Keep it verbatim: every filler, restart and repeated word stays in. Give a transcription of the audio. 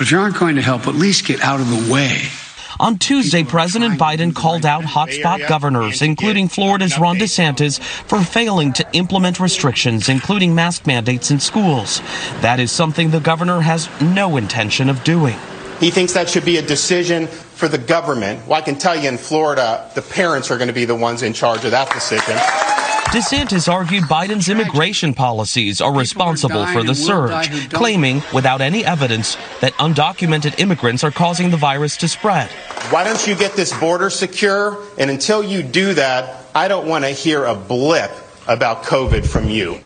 But if you aren't going to help, at least get out of the way. On Tuesday, President Biden called out hotspot governors, including Florida's Ron DeSantis, for failing to implement restrictions, including mask mandates in schools. That is something the governor has no intention of doing. He thinks that should be a decision for the government. Well, I can tell you in Florida, the parents are going to be the ones in charge of that decision. DeSantis argued Biden's immigration policies are responsible for the surge, claiming, without any evidence, that undocumented immigrants are causing the virus to spread. Why don't you get this border secure? And until you do that, I don't want to hear a blip about COVID from you.